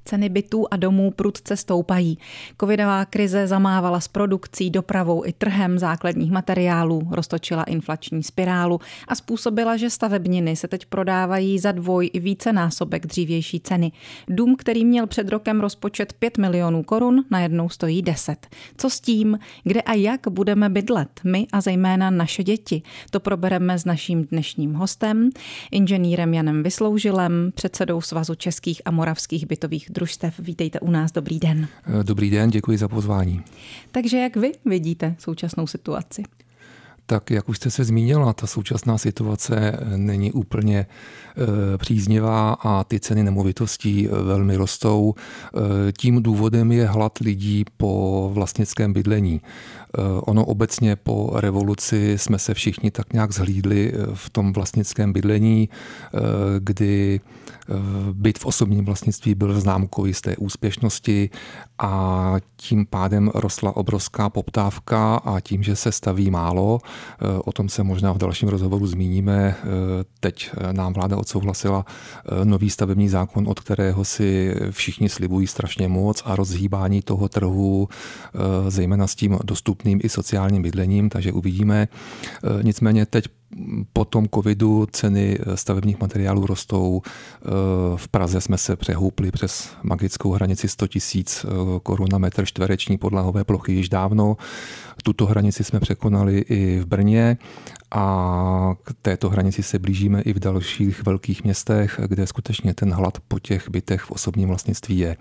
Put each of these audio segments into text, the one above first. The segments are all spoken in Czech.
Ceny bytů a domů prudce stoupají. Covidová krize zamávala s produkcí, dopravou i trhem základních materiálů, roztočila inflační spirálu a způsobila, že stavebniny se teď prodávají za dvoj i více násobek dřívější ceny. Dům, který měl před rokem rozpočet 5 milionů korun, najednou stojí 10. Co s tím, kde a jak budeme bydlet, my a zejména naše děti? To probereme s naším dnešním hostem, inženýrem Janem Vysloužilem, předsedou Svazu českých a moravských bytových družstev. Vítejte u nás, dobrý den. Dobrý den, děkuji za pozvání. Takže jak vy vidíte současnou situaci? Tak jak už jste se zmínila, ta současná situace není úplně příznivá a ty ceny nemovitostí velmi rostou. Tím důvodem je hlad lidí po vlastnickém bydlení. Ono obecně po revoluci jsme se všichni tak nějak zhlídli v tom vlastnickém bydlení, kdy byt v osobním vlastnictví byl známkou jisté úspěšnosti a tím pádem rostla obrovská poptávka a tím, že se staví málo, o tom se možná v dalším rozhovoru zmíníme. Teď nám vláda odsouhlasila nový stavební zákon, od kterého si všichni slibují strašně moc a rozhýbání toho trhu, zejména s tím dostupným i sociálním bydlením, takže uvidíme. Nicméně teď po tom covidu ceny stavebních materiálů rostou. V Praze jsme se přehoupli přes magickou hranici 100 000 korun na metr čtvereční podlahové plochy již dávno. Tuto hranici jsme překonali i v Brně a k této hranici se blížíme i v dalších velkých městech, kde skutečně ten hlad po těch bytech v osobním vlastnictví je.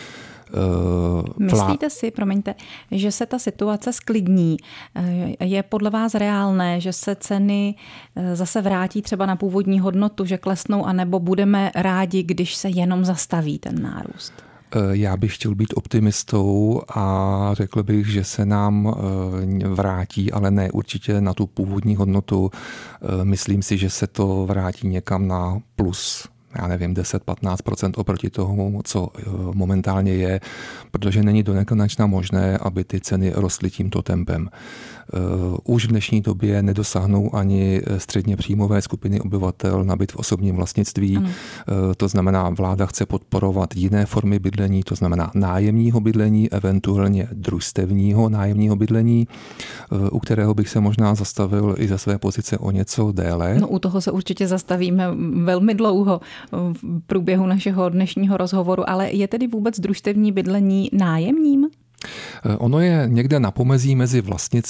Myslíte si, promiňte, že se ta situace sklidní? Je podle vás reálné, že se ceny zase vrátí třeba na původní hodnotu, že klesnou, anebo budeme rádi, když se jenom zastaví ten nárůst? Já bych chtěl být optimistou a řekl bych, že se nám vrátí, ale ne určitě na tu původní hodnotu. Myslím si, že se to vrátí někam na plus, já nevím, 10-15% oproti tomu, co momentálně je, protože není do nekonečna možné, aby ty ceny rostly tímto tempem. Už v dnešní době nedosáhnou ani středně příjmové skupiny obyvatel na byt v osobním vlastnictví. Ano. To znamená, vláda chce podporovat jiné formy bydlení, to znamená nájemního bydlení, eventuálně družstevního nájemního bydlení, u kterého bych se možná zastavil i ze své pozice o něco déle. No, u toho se určitě zastavíme velmi dlouho v průběhu našeho dnešního rozhovoru, ale je tedy vůbec družstevní bydlení nájemním? Ono je někde na pomezí mezi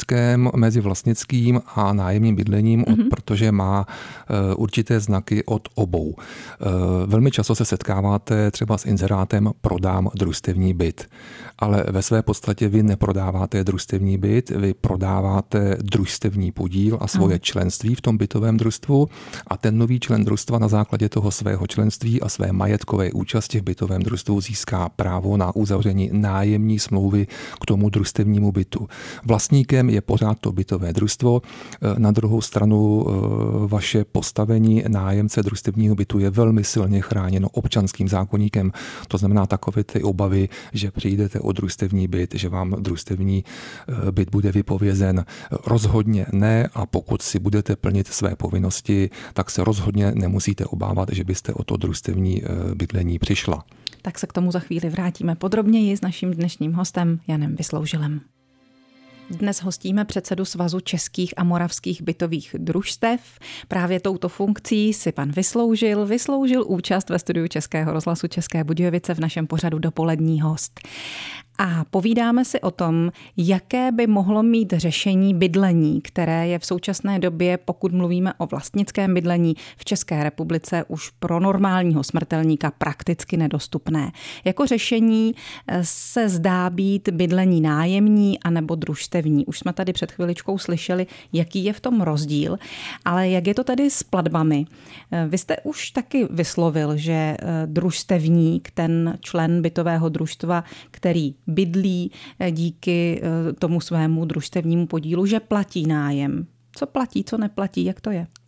vlastnickým a nájemním bydlením, protože má určité znaky od obou. Velmi často se setkáváte třeba s inzerátem prodám družstevní byt, ale ve své podstatě vy neprodáváte družstevní byt, vy prodáváte družstevní podíl a svoje členství v tom bytovém družstvu a ten nový člen družstva na základě toho svého členství a své majetkové účasti v bytovém družstvu získá právo na uzavření nájemní smlouvy k tomu družstevnímu bytu. Vlastníkem je pořád to bytové družstvo. Na druhou stranu vaše postavení nájemce družstevního bytu je velmi silně chráněno občanským zákoníkem. To znamená takové ty obavy, že přijdete o družstevní byt, že vám družstevní byt bude vypovězen. Rozhodně ne a pokud si budete plnit své povinnosti, tak se rozhodně nemusíte obávat, že byste o to družstevní bydlení přišla. Tak se k tomu za chvíli vrátíme podrobněji s naším dnešním hostem Janem Vysloužilem. Dnes hostíme předsedu Svazu českých a moravských bytových družstev. Právě touto funkcí si pan vysloužil účast ve studiu Českého rozhlasu České Budějovice v našem pořadu Dopolední host. A povídáme si o tom, jaké by mohlo mít řešení bydlení, které je v současné době, pokud mluvíme o vlastnickém bydlení, v České republice už pro normálního smrtelníka prakticky nedostupné. Jako řešení se zdá být bydlení nájemní anebo družstevní. Už jsme tady před chviličkou slyšeli, jaký je v tom rozdíl, ale jak je to tedy s platbami? Vy jste už taky vyslovil, že družstevník, ten člen bytového družstva, který bydlí díky tomu svému družstevnímu podílu, že platí nájem. Co platí, co neplatí, jak to je?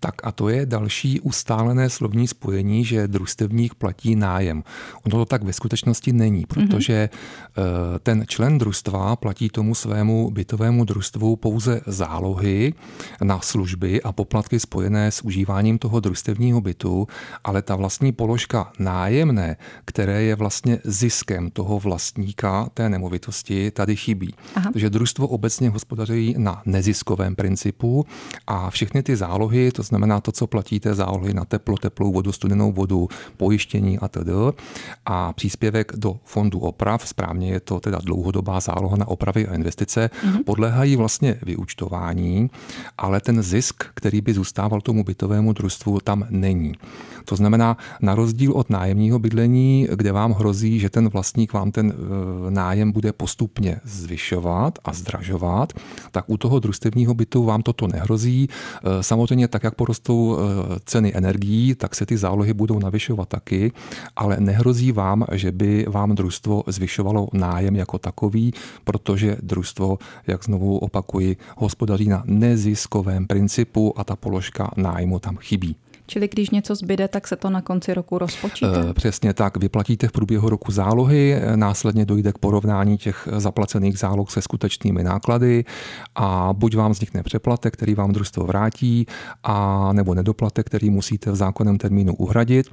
Tak a to je další ustálené slovní spojení, že družstevník platí nájem. Ono to tak ve skutečnosti není, protože ten člen družstva platí tomu svému bytovému družstvu pouze zálohy na služby a poplatky spojené s užíváním toho družstevního bytu, ale ta vlastní položka nájemné, které je vlastně ziskem toho vlastníka té nemovitosti, tady chybí. Takže družstvo obecně hospodaří na neziskovém principu a všechny ty zálohy, to znamená to, co platíte, zálohy na teplo, teplou vodu, studenou vodu, pojištění atd. A příspěvek do fondu oprav, správně je to teda dlouhodobá záloha na opravy a investice, podléhají vlastně vyúčtování, ale ten zisk, který by zůstával tomu bytovému družstvu, tam není. To znamená, na rozdíl od nájemního bydlení, kde vám hrozí, že ten vlastník vám ten nájem bude postupně zvyšovat a zdražovat, tak u toho družstevního bytu vám toto nehrozí. Samozřejmě tak, jak porostou ceny energií, tak se ty zálohy budou navyšovat taky, ale nehrozí vám, že by vám družstvo zvyšovalo nájem jako takový, protože družstvo, jak znovu opakuji, hospodaří na neziskovém principu a ta položka nájmu tam chybí. Čili když něco zbyde, tak se to na konci roku rozpočítá? Přesně tak. Vyplatíte v průběhu roku zálohy, následně dojde k porovnání těch zaplacených záloh se skutečnými náklady a buď vám vznikne přeplatek, který vám družstvo vrátí, a nebo nedoplatek, který musíte v zákonném termínu uhradit.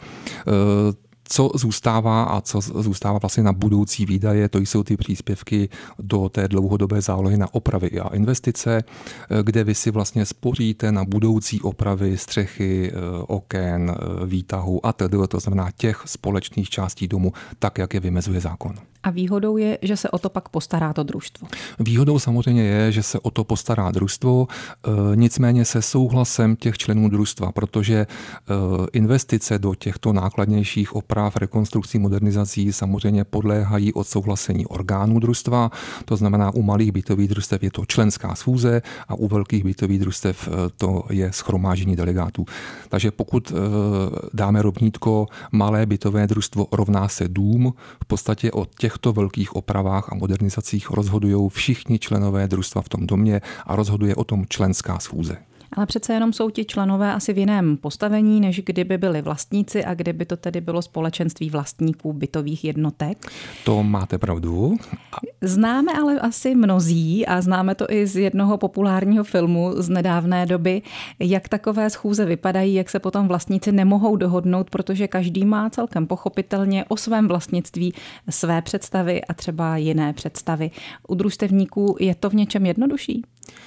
Co zůstává vlastně na budoucí výdaje, to jsou ty příspěvky do té dlouhodobé zálohy na opravy a investice, kde vy si vlastně spoříte na budoucí opravy střechy, oken, výtahu a tedy, to znamená těch společných částí domu, tak, jak je vymezuje zákon. A výhodou je, že se o to pak postará to družstvo. Výhodou samozřejmě je, že se o to postará družstvo, nicméně se souhlasem těch členů družstva, protože investice do těchto nákladnějších oprav, rekonstrukcí, modernizací samozřejmě podléhají odsouhlasení orgánů družstva, to znamená u malých bytových družstev je to členská schůze a u velkých bytových družstev to je shromáždění delegátů. Takže pokud dáme rovnítko malé bytové družstvo rovná se dům, v podstatě od těchto velkých opravách a modernizacích rozhodují všichni členové družstva v tom domě a rozhoduje o tom členská schůze. Ale přece jenom jsou ti členové asi v jiném postavení, než kdyby byli vlastníci a kdyby to tedy bylo společenství vlastníků bytových jednotek. To máte pravdu. Známe ale asi mnozí a známe to i z jednoho populárního filmu z nedávné doby, jak takové schůze vypadají, jak se potom vlastníci nemohou dohodnout, protože každý má celkem pochopitelně o svém vlastnictví své představy a třeba jiné představy. U družstevníků je to v něčem jednodušší?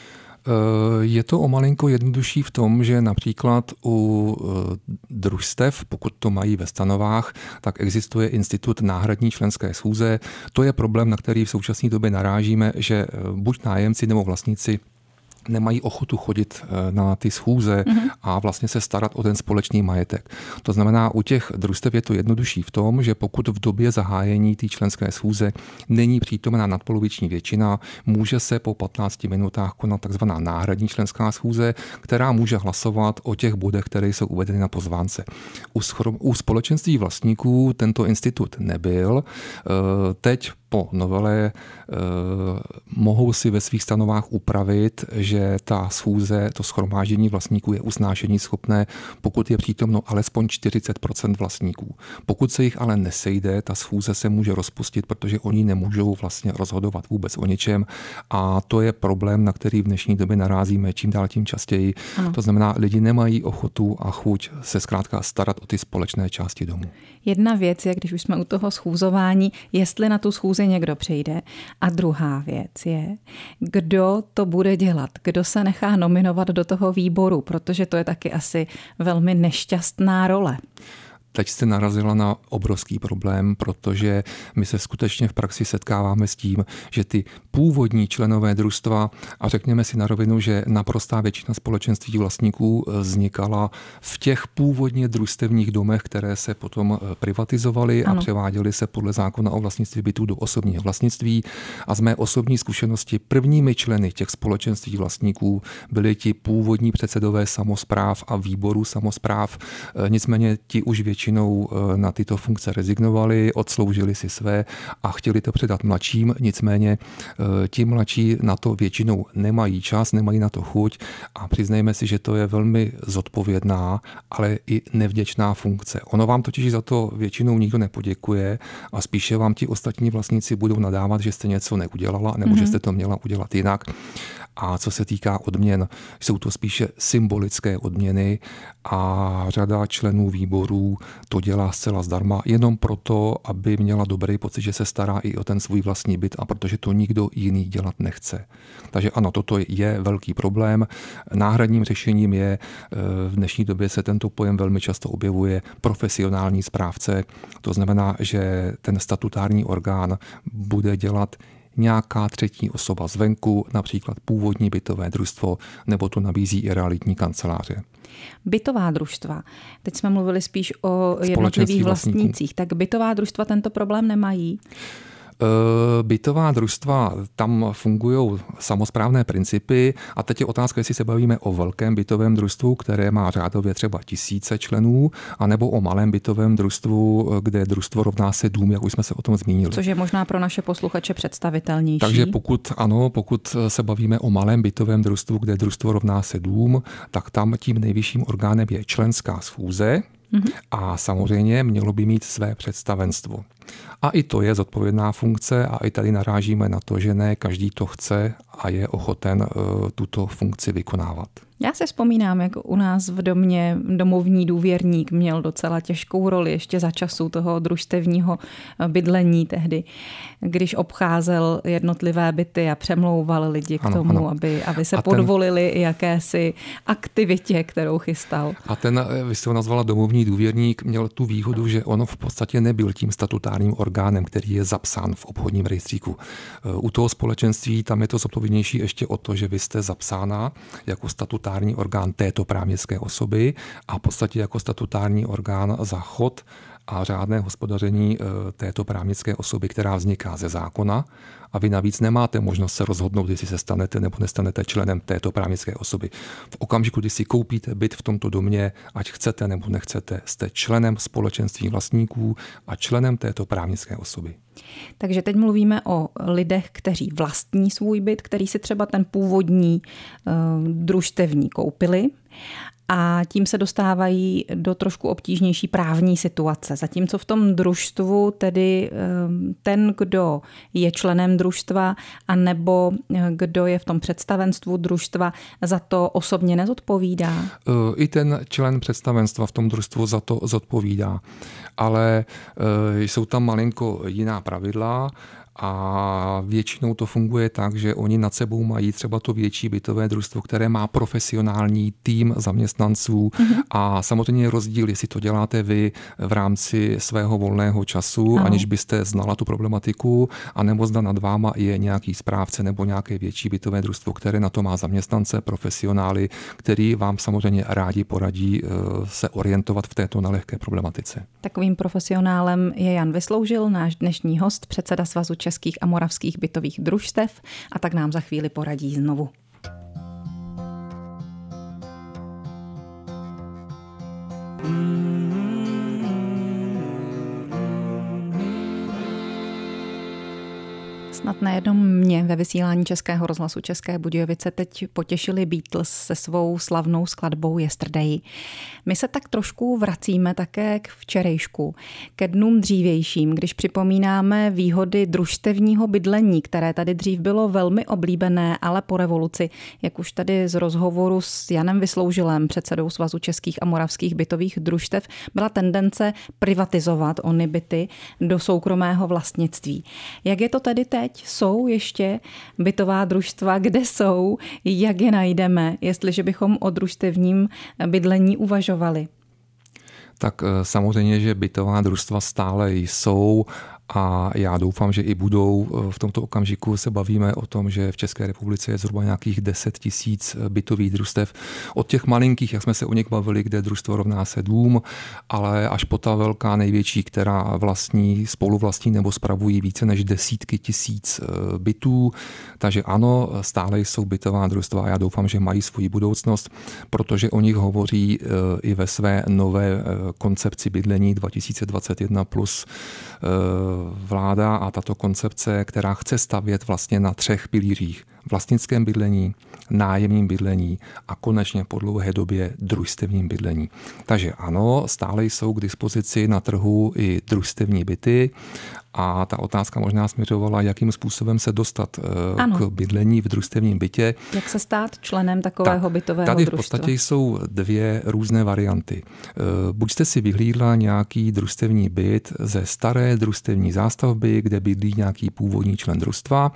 Je to o malinko jednodušší v tom, že například u družstev, pokud to mají ve stanovách, tak existuje institut náhradní členské schůze. To je problém, na který v současné době narážíme, že buď nájemci nebo vlastníci nemají ochotu chodit na ty schůze a vlastně se starat o ten společný majetek. To znamená, u těch družstev je to jednodušší v tom, že pokud v době zahájení té členské schůze není přítomná nadpoloviční většina, může se po 15 minutách konat takzvaná náhradní členská schůze, která může hlasovat o těch bodech, které jsou uvedeny na pozvánce. U společenství vlastníků tento institut nebyl. Teď po novele mohou si ve svých stanovách upravit, že ta schůze, to shromáždění vlastníků je usnášení schopné, pokud je přítomno alespoň 40% vlastníků. Pokud se jich ale nesejde, ta schůze se může rozpustit, protože oni nemůžou vlastně rozhodovat vůbec o ničem a to je problém, na který v dnešní době narazíme čím dál tím častěji. Ano. To znamená, lidi nemají ochotu a chuť se zkrátka starat o ty společné části domu. Jedna věc je, když už jsme u toho schůzování, jestli na tu schůzi někdo přijde. A druhá věc je, kdo to bude dělat, kdo se nechá nominovat do toho výboru, protože to je taky asi velmi nešťastná role. Teď jste narazila na obrovský problém, protože my se skutečně v praxi setkáváme s tím, že ty původní členové družstva, a řekněme si na rovinu, že naprostá většina společenství vlastníků vznikala v těch původně družstevních domech, které se potom privatizovaly a převáděly se podle zákona o vlastnictví bytů do osobního vlastnictví. A z mé osobní zkušenosti prvními členy těch společenství vlastníků byli ti původní předsedové samospráv a výborů samospráv. Nicméně ti už většinou většinou na tyto funkce rezignovali, odsloužili si své a chtěli to předat mladším, nicméně ti mladší na to většinou nemají čas, nemají na to chuť a přiznejme si, že to je velmi zodpovědná, ale i nevděčná funkce. Ono vám totiž za to většinou nikdo nepoděkuje a spíše vám ti ostatní vlastníci budou nadávat, že jste něco neudělala nebo že jste to měla udělat jinak. A co se týká odměn, jsou to spíše symbolické odměny a řada členů výborů to dělá zcela zdarma, jenom proto, aby měla dobrý pocit, že se stará i o ten svůj vlastní byt a protože to nikdo jiný dělat nechce. Takže ano, toto je velký problém. Náhradním řešením je, v dnešní době se tento pojem velmi často objevuje, profesionální správce. To znamená, že ten statutární orgán bude dělat nějaká třetí osoba zvenku, například původní bytové družstvo, nebo to nabízí i realitní kanceláře. Bytová družstva. Teď jsme mluvili spíš o jednotlivých vlastnících. Tak bytová družstva tento problém nemají? Bytová družstva, tam fungují samosprávné principy a teď je otázka, jestli se bavíme o velkém bytovém družstvu, které má řádově třeba 1000 členů, anebo o malém bytovém družstvu, kde družstvo rovná se dům, jak už jsme se o tom zmínili. Což je možná pro naše posluchače představitelnější. Takže pokud se bavíme o malém bytovém družstvu, kde družstvo rovná se dům, tak tam tím nejvyšším orgánem je členská schůze. A samozřejmě mělo by mít své představenstvo. A i to je zodpovědná funkce a i tady narážíme na to, že ne každý to chce a je ochoten tuto funkci vykonávat. Já se vzpomínám, jak u nás v domě domovní důvěrník měl docela těžkou roli ještě za času toho družstevního bydlení tehdy, když obcházel jednotlivé byty a přemlouval lidi k tomu, aby se podvolili jakési aktivitě, kterou chystal. A vy jste ho nazvala domovní důvěrník, měl tu výhodu, že on v podstatě nebyl tím statutárním orgánem, který je zapsán v obchodním rejstříku. U toho společenství tam je to zodpovědnější ještě o to, že vy jste zapsána jako statutární orgán této právnické osoby a v podstatě jako statutární orgán za chod a řádné hospodaření této právnické osoby, která vzniká ze zákona a vy navíc nemáte možnost se rozhodnout, jestli se stanete nebo nestanete členem této právnické osoby. V okamžiku, kdy si koupíte byt v tomto domě, ať chcete nebo nechcete, jste členem společenství vlastníků a členem této právnické osoby. Takže teď mluvíme o lidech, kteří vlastní svůj byt, který si třeba ten původní družstevní koupili a tím se dostávají do trošku obtížnější právní situace. Zatímco v tom družstvu tedy ten, kdo je členem družstva a nebo kdo je v tom představenstvu družstva, za to osobně nezodpovídá? I ten člen představenstva v tom družstvu za to zodpovídá, ale jsou tam malinko jiná pravidla. A většinou to funguje tak, že oni nad sebou mají třeba to větší bytové družstvo, které má profesionální tým zaměstnanců a samozřejmě je rozdíl, jestli to děláte vy v rámci svého volného času, aniž byste znala tu problematiku, anebo zda nad váma je nějaký správce nebo nějaké větší bytové družstvo, které na to má zaměstnance, profesionály, který vám samozřejmě rádi poradí se orientovat v této nelehké problematice. Takovým profesionálem je Jan Vysloužil, náš dnešní host, předseda Svazu českých a moravských bytových družstev a tak nám za chvíli poradí znovu. Snad nejenom mě ve vysílání Českého rozhlasu České Budějovice teď potěšili Beatles se svou slavnou skladbou Yesterday. My se tak trošku vracíme také k včerejšku, ke dnům dřívějším, když připomínáme výhody družstevního bydlení, které tady dřív bylo velmi oblíbené, ale po revoluci, jak už tady z rozhovoru s Janem Vysloužilem, předsedou Svazu českých a moravských bytových družstev, byla tendence privatizovat ony byty do soukromého vlastnictví. Jak je to tedy teď? Jsou ještě bytová družstva, kde jsou, jak je najdeme, jestliže bychom o družstevním bydlení uvažovali? Tak samozřejmě, že bytová družstva stále jsou a já doufám, že i budou. V tomto okamžiku se bavíme o tom, že v České republice je zhruba nějakých 10 000 bytových družstev. Od těch malinkých, jak jsme se o nich bavili, kde družstvo rovná se dům, ale až po ta velká největší, která vlastní, spoluvlastní nebo spravují více než desítky tisíc bytů. Takže ano, stále jsou bytová družstva a já doufám, že mají svoji budoucnost, protože o nich hovoří i ve své nové koncepci bydlení 2021 plus vláda a tato koncepce, která chce stavět vlastně na 3 pilířích. Vlastnickém bydlení, nájemním bydlení a konečně po dlouhé době družstevním bydlení. Takže ano, stále jsou k dispozici na trhu i družstevní byty a ta otázka možná směřovala, jakým způsobem se dostat k bydlení v družstevním bytě. Jak se stát členem takového bytového družstva? Tady v družstva? podstatě jsou 2 různé varianty. Buď jste si vyhlídla nějaký družstevní byt ze staré družstevní zástavby, kde bydlí nějaký původní člen družstva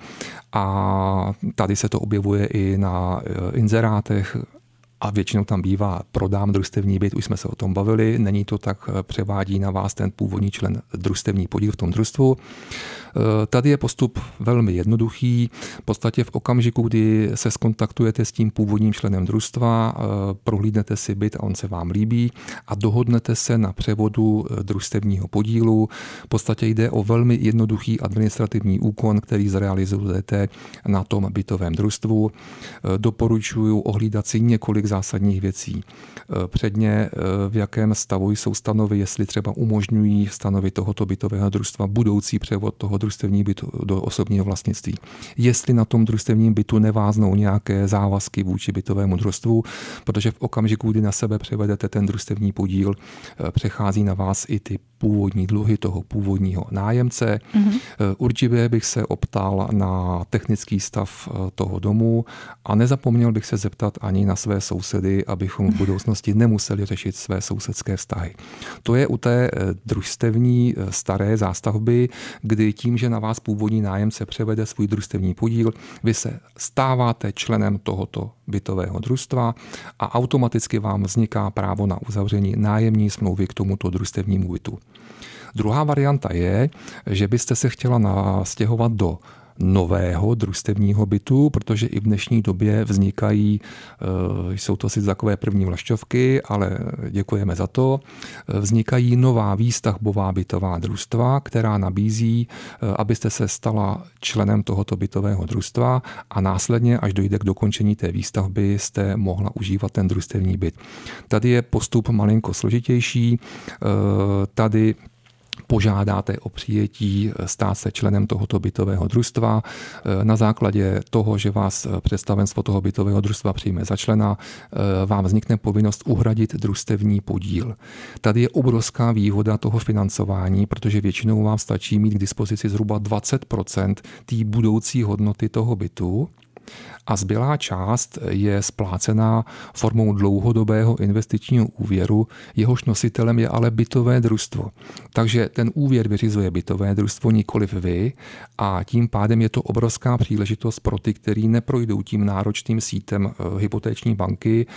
a tady se to objevuje i na inzerátech a většinou tam bývá prodám družstevní byt, už jsme se o tom bavili, není to tak, převádí na vás ten původní člen družstevní podíl v tom družstvu. Tady je postup velmi jednoduchý. V podstatě v okamžiku, kdy se skontaktujete s tím původním členem družstva, prohlídnete si byt a on se vám líbí a dohodnete se na převodu družstevního podílu. V podstatě jde o velmi jednoduchý administrativní úkon, který zrealizujete na tom bytovém družstvu. Doporučuji ohlídat si několik zásadních věcí. Předně v jakém stavu jsou stanovy, jestli třeba umožňují stanovy tohoto bytového družstva budoucí převod toho družstevního bytu do osobního vlastnictví. Jestli na tom družstevním bytu neváznou nějaké závazky vůči bytovému družstvu, protože v okamžiku, kdy na sebe převedete ten družstevní podíl, přechází na vás i ty původní dluhy toho původního nájemce. Určitě bych se optal na technický stav toho domu a nezapomněl bych se zeptat ani na své sousedy, abychom v budoucnosti nemuseli řešit své sousedské vztahy. To je u té družstevní staré zástavby, kdy tím, že na vás původní nájemce převede svůj družstevní podíl, vy se stáváte členem tohoto bytového družstva a automaticky vám vzniká právo na uzavření nájemní smlouvy k tomuto družstevnímu bytu. Druhá varianta je, že byste se chtěla nastěhovat do nového družstevního bytu, protože i v dnešní době vznikají, jsou to sice takové první vlašťovky, ale děkujeme za to, vznikají nová výstavbová bytová družstva, která nabízí, abyste se stala členem tohoto bytového družstva a následně, až dojde k dokončení té výstavby, jste mohla užívat ten družstevní byt. Tady je postup malinko složitější, tady požádáte o přijetí stát se členem tohoto bytového družstva. Na základě toho, že vás představenstvo toho bytového družstva přijme za člena, vám vznikne povinnost uhradit družstevní podíl. Tady je obrovská výhoda toho financování, protože většinou vám stačí mít k dispozici zhruba 20% té budoucí hodnoty toho bytu, a zbylá část je splácená formou dlouhodobého investičního úvěru, jehož nositelem je ale bytové družstvo. Takže ten úvěr vyřizuje bytové družstvo, nikoliv vy, a tím pádem je to obrovská příležitost pro ty, kteří neprojdou tím náročným sítem hypotéční banky.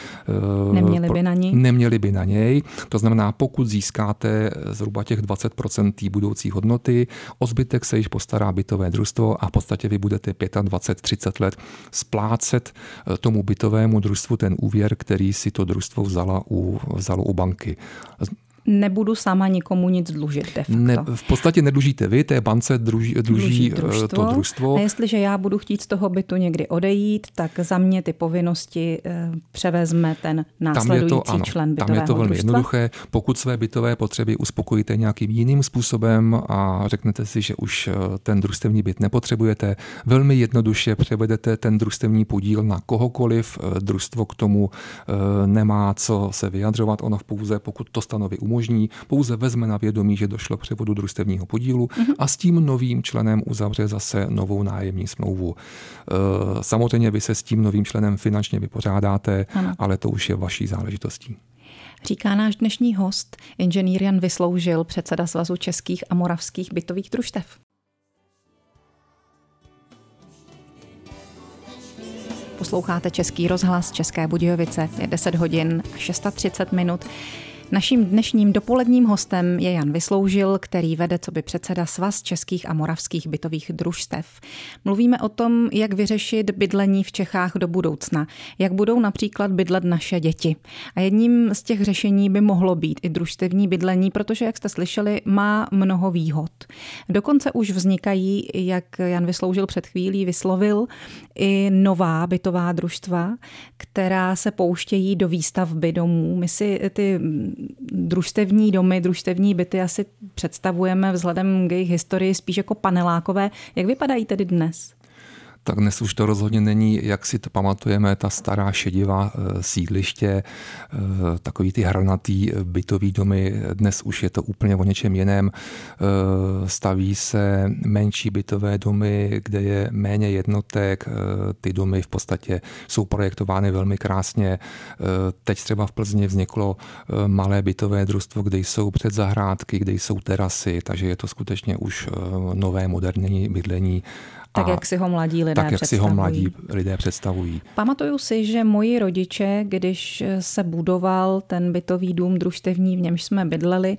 Neměli by na něj. To znamená, pokud získáte zhruba těch 20% té budoucí hodnoty, o zbytek se již postará bytové družstvo a v podstatě vy budete 25-30 let splácet tomu bytovému družstvu ten úvěr, který si to družstvo vzalo u banky. Nebudu sama nikomu nic dlužit de facto. V podstatě nedlužíte vy, té bance dluží to družstvo. A jestliže já budu chtít z toho bytu někdy odejít, tak za mě ty povinnosti převezme ten následující člen bytového družstva. Tam je to velmi jednoduché. Pokud své bytové potřeby uspokojíte nějakým jiným způsobem a řeknete si, že už ten družstevní byt nepotřebujete, velmi jednoduše převedete ten družstevní podíl na kohokoliv. Družstvo k tomu nemá co se vyjadřovat. Ono pouze, pokud to stanoví umožní, pouze vezme na vědomí, že došlo k převodu družstevního podílu a s tím novým členem uzavře zase novou nájemní smlouvu. Samozřejmě vy se s tím novým členem finančně vypořádáte, ale to už je vaší záležitostí. Říká náš dnešní host, inženýr Jan Vysloužil, předseda Svazu českých a moravských bytových družstev. Posloucháte Český rozhlas České Budějovice. Je 10 hodin a 630 minut. Naším dnešním dopoledním hostem je Jan Vysloužil, který vede coby předseda Svaz českých a moravských bytových družstev. Mluvíme o tom, jak vyřešit bydlení v Čechách do budoucna, jak budou například bydlet naše děti. A jedním z těch řešení by mohlo být i družstevní bydlení, protože, jak jste slyšeli, má mnoho výhod. Dokonce už vznikají, jak Jan Vysloužil před chvílí vyslovil, i nová bytová družstva, která se pouštějí do výstavby domů. My si ty družstevní domy, družstevní byty asi představujeme vzhledem k jejich historii spíš jako panelákové. Jak vypadají tedy dnes? Tak dnes už to rozhodně není, jak si to pamatujeme, ta stará šedivá sídliště, takový ty hranatý bytový domy. Dnes už je to úplně o něčem jiném. Staví se menší bytové domy, kde je méně jednotek. Ty domy v podstatě jsou projektovány velmi krásně. Teď třeba v Plzni vzniklo malé bytové družstvo, kde jsou předzahrádky, kde jsou terasy, takže je to skutečně už nové moderní bydlení. Tak jak si ho mladí lidé představují. Pamatuju si, že moji rodiče, když se budoval ten bytový dům družstevní, v němž jsme bydleli,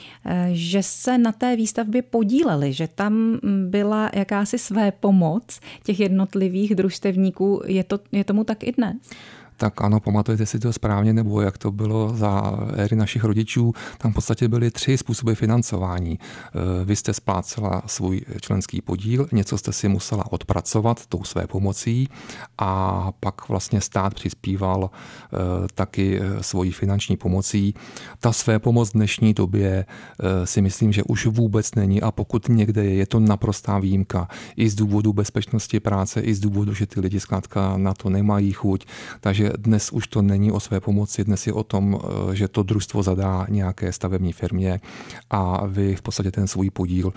že se na té výstavbě podíleli, že tam byla jakási svépomoc těch jednotlivých družstevníků. Je tomu tak i dnes? Tak ano, pamatujete si to správně, nebo jak to bylo za éry našich rodičů, tam v podstatě byly 3 způsoby financování. Vy jste splácela svůj členský podíl, něco jste si musela odpracovat tou své pomocí a pak vlastně stát přispíval taky svojí finanční pomocí. Ta své pomoc v dnešní době si myslím, že už vůbec není a pokud někde je to naprostá výjimka. I z důvodu bezpečnosti práce, i z důvodu, že ty lidi zkrátka na to nemají chuť. Takže dnes už to není o své pomoci, dnes je o tom, že to družstvo zadá nějaké stavební firmě a vy v podstatě ten svůj podíl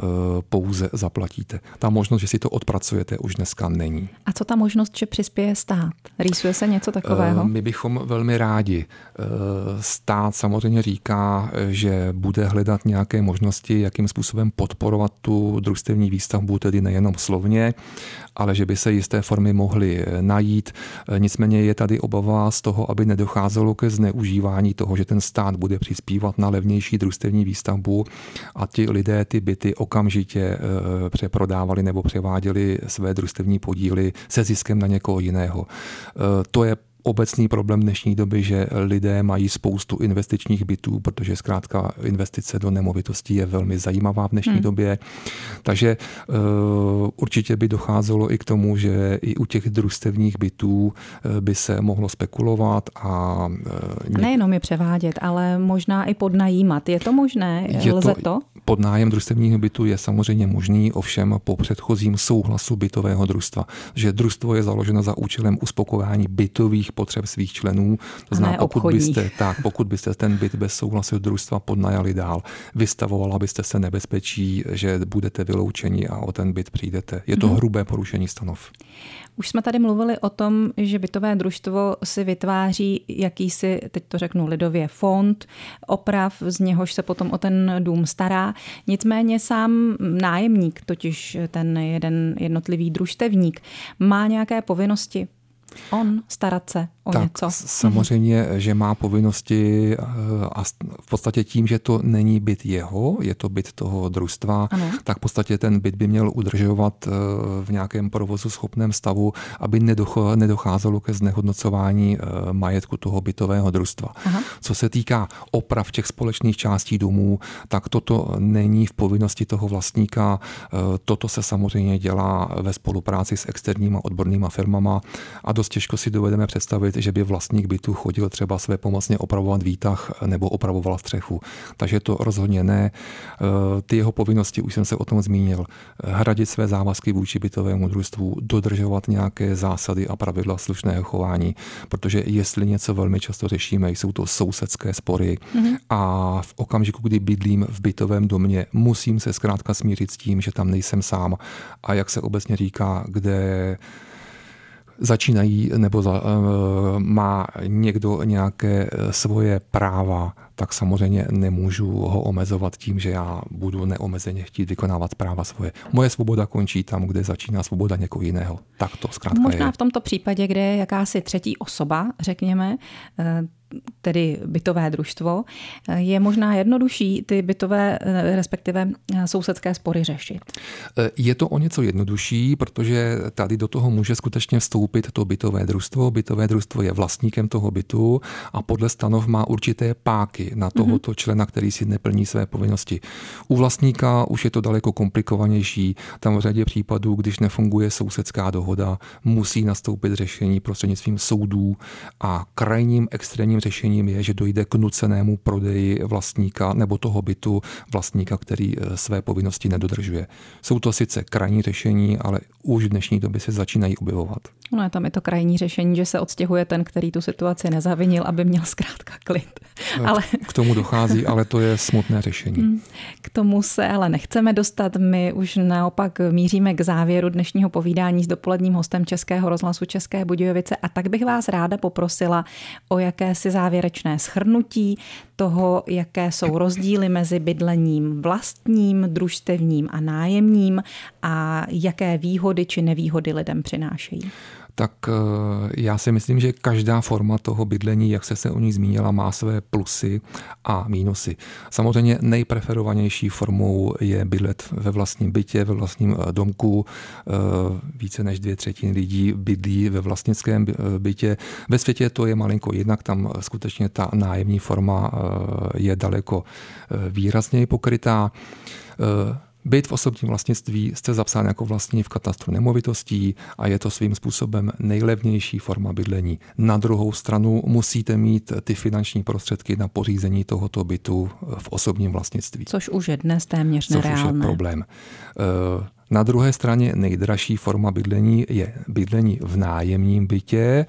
pouze zaplatíte. Ta možnost, že si to odpracujete, už dneska není. A co ta možnost, že přispěje stát? Rýsuje se něco takového? My bychom velmi rádi. Stát samozřejmě říká, že bude hledat nějaké možnosti, jakým způsobem podporovat tu družstevní výstavbu, tedy nejenom slovně, ale že by se jisté formy mohly najít. Nicméně je tady obava z toho, aby nedocházelo ke zneužívání toho, že ten stát bude přispívat na levnější družstevní výstavbu a ti lidé ty byty okamžitě přeprodávali nebo převáděli své družstevní podíly se ziskem na někoho jiného. To je obecný problém dnešní doby, že lidé mají spoustu investičních bytů, protože zkrátka investice do nemovitostí je velmi zajímavá v dnešní době. Takže určitě by docházelo i k tomu, že i u těch družstevních bytů by se mohlo spekulovat a nejenom je převádět, ale možná i podnajímat. Je to možné? Lze to? Podnájem družstevního bytu je samozřejmě možný, ovšem po předchozím souhlasu bytového družstva. Že družstvo je založeno za účelem uspokojení bytových potřeb svých členů. To znamená, pokud byste ten byt bez souhlasu družstva podnajali dál, vystavovala byste se nebezpečí, že budete vyloučeni a o ten byt přijdete. Je to hrubé porušení stanov. Už jsme tady mluvili o tom, že bytové družstvo si vytváří jakýsi, teď to řeknu lidově, fond oprav, z něhož se potom o ten dům stará. Nicméně sám nájemník, totiž ten jeden jednotlivý družstevník, má nějaké povinnosti. On starat se o něco. Samozřejmě, že má povinnosti a v podstatě tím, že to není byt jeho, je to byt toho družstva, tak v podstatě ten byt by měl udržovat v nějakém provozu schopném stavu, aby nedocházelo ke znehodnocování majetku toho bytového družstva. Co se týká oprav těch společných částí domů, tak toto není v povinnosti toho vlastníka. Toto se samozřejmě dělá ve spolupráci s externíma odbornýma firmama a dost těžko si dovedeme představit, že by vlastník bytu chodil třeba své pomocně opravovat výtah nebo opravoval střechu. Takže to rozhodně ne. Ty jeho povinnosti, už jsem se o tom zmínil, hradit své závazky vůči bytovému družstvu, dodržovat nějaké zásady a pravidla slušného chování, protože jestli něco velmi často řešíme, jsou to sousedské spory a v okamžiku, kdy bydlím v bytovém domě, musím se zkrátka smířit s tím, že tam nejsem sám a jak se obecně říká, kde začínají nebo má někdo nějaké svoje práva, tak samozřejmě nemůžu ho omezovat tím, že já budu neomezeně chtít vykonávat práva svoje. Moje svoboda končí tam, kde začíná svoboda někoho jiného. Tak to zkrátka možná je. V tomto případě, kde je jakási třetí osoba, řekněme, tedy bytové družstvo, je možná jednodušší ty bytové, respektive sousedské spory řešit. Je to o něco jednodušší, protože tady do toho může skutečně vstoupit to bytové družstvo. Bytové družstvo je vlastníkem toho bytu a podle stanov má určité páky na tohoto člena, který si neplní své povinnosti. U vlastníka už je to daleko komplikovanější. Tam v řadě případů, když nefunguje sousedská dohoda, musí nastoupit řešení prostřednictvím soudů a krajním extrémním řešením je, že dojde k nucenému prodeji vlastníka nebo toho bytu vlastníka, který své povinnosti nedodržuje. Jsou to sice krajní řešení, ale už v dnešní době se začínají objevovat. No je tam i to krajní řešení, že se odstěhuje ten, který tu situaci nezavinil, aby měl zkrátka klid. Ale... K tomu dochází, ale to je smutné řešení. K tomu se ale nechceme dostat. My už naopak míříme k závěru dnešního povídání s dopoledním hostem Českého rozhlasu České Budějovice a tak bych vás ráda poprosila o jakési závěrečné shrnutí toho, jaké jsou rozdíly mezi bydlením vlastním, družstevním a nájemním a jaké výhody či nevýhody lidem přinášejí. Tak já si myslím, že každá forma toho bydlení, jak se o ní zmínila, má své plusy a mínusy. Samozřejmě nejpreferovanější formou je bydlet ve vlastním bytě, ve vlastním domku. Více než 2/3 lidí bydlí ve vlastnickém bytě. Ve světě to je malinko jinak, tam skutečně ta nájemní forma je daleko výrazněji pokrytá. Byt v osobním vlastnictví jste zapsán jako vlastní v katastru nemovitostí a je to svým způsobem nejlevnější forma bydlení. Na druhou stranu musíte mít ty finanční prostředky na pořízení tohoto bytu v osobním vlastnictví. Což už je dnes téměř nereálné. Což už je problém. Na druhé straně nejdražší forma bydlení je bydlení v nájemním bytě,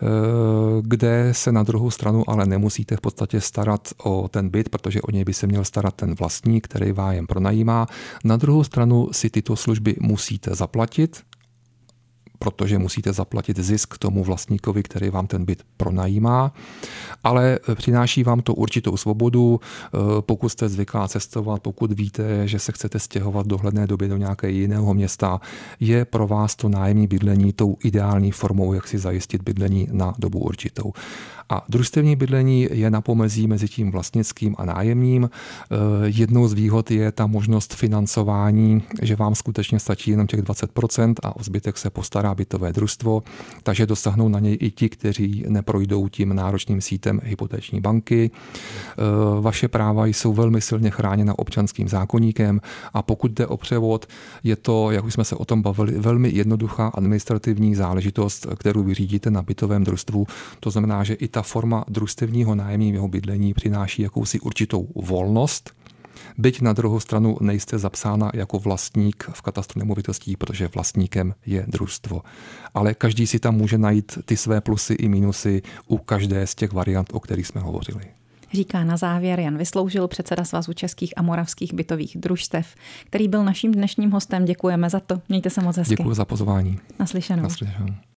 kde se na druhou stranu ale nemusíte v podstatě starat o ten byt, protože o něj by se měl starat ten vlastník, který vájem pronajímá. Na druhou stranu si tyto služby musíte zaplatit, protože musíte zaplatit zisk tomu vlastníkovi, který vám ten byt pronajímá, ale přináší vám to určitou svobodu, pokud jste zvyklá cestovat, pokud víte, že se chcete stěhovat v dohledné době do nějakého jiného města, je pro vás to nájemní bydlení tou ideální formou, jak si zajistit bydlení na dobu určitou. A družstevní bydlení je na pomezí mezi tím vlastnickým a nájemním. Jednou z výhod je ta možnost financování, že vám skutečně stačí jenom těch 20% a o zbytek se postará bytové družstvo, takže dosáhnou na něj i ti, kteří neprojdou tím náročným sítem hypoteční banky. Vaše práva jsou velmi silně chráněna občanským zákoníkem a pokud jde o převod, je to, jak už jsme se o tom bavili, velmi jednoduchá administrativní záležitost, kterou vyřídíte na bytovém družstvu. To znamená, že i ta forma družstevního nájemního bydlení přináší jakousi určitou volnost, byť na druhou stranu nejste zapsána jako vlastník v katastru nemovitostí, protože vlastníkem je družstvo. Ale každý si tam může najít ty své plusy i minusy u každé z těch variant, o kterých jsme hovořili. Říká na závěr Jan Vysloužil, předseda Svazu českých a moravských bytových družstev, který byl naším dnešním hostem. Děkujeme za to. Mějte se moc hezky. Děkuji za pozvání. Naslyšenou. Naslyšenou.